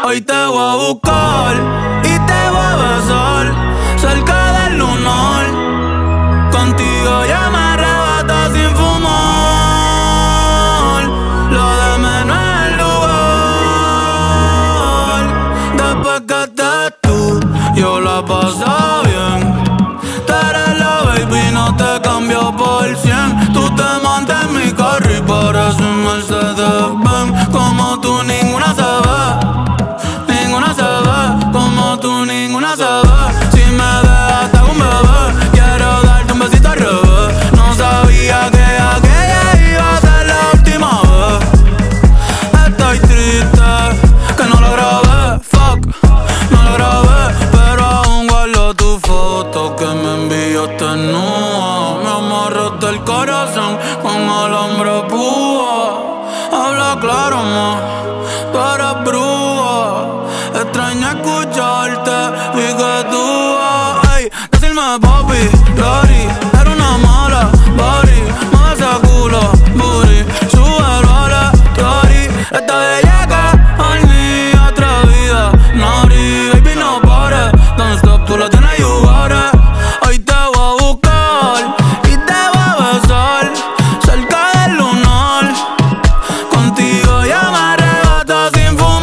Hoy te voy a buscar y te voy a besar cerca del lunar. Contigo ya me arrebata sin fumar. Lo de menos es el lugar. Después que estés tú, yo la paso bien. Tú eres la baby, no te cambio por 100. Tú te montas en mi carro y pareces un Mercedes-Benz. Como tú ninguna se ve. Ninguna se ve, como tú ninguna se ve. Si me dejas te hago un bebé. Quiero darte un besito al revés. No sabía que aquella iba a ser la última vez. Estoy triste que no lo grabé, fuck, no lo grabé. Pero aún guardo tu foto que me enviaste nua. Me amarraste el corazón con el hombre púa. Habla claro, ma, tú eres bruja. Extraño escucharte y que tú ay, decirme papi, Lori, eres una mala, body. Mueve ese culo, booty, súbelo a la story. Esta bellaca, honey, atrevida, naughty. Baby, no pares, don't stop, tú la tienes, you got it. Hoy te voy a buscar y te voy a besar cerca del lunar. Contigo ya me arrebato sin fumar.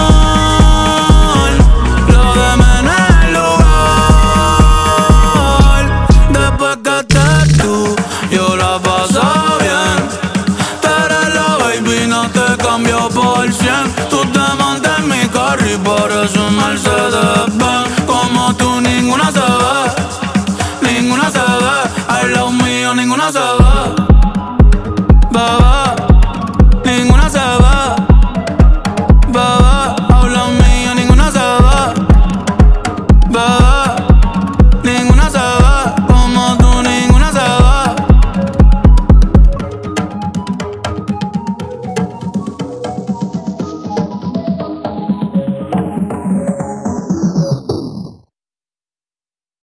Yo la paso bien. Tú eres la baby, no te cambio por 100. Tú te montas en mi carro y pareces un Mercedes-Benz. Como tú ninguna se ve. Ninguna se ve. Al lado mío ninguna se ve.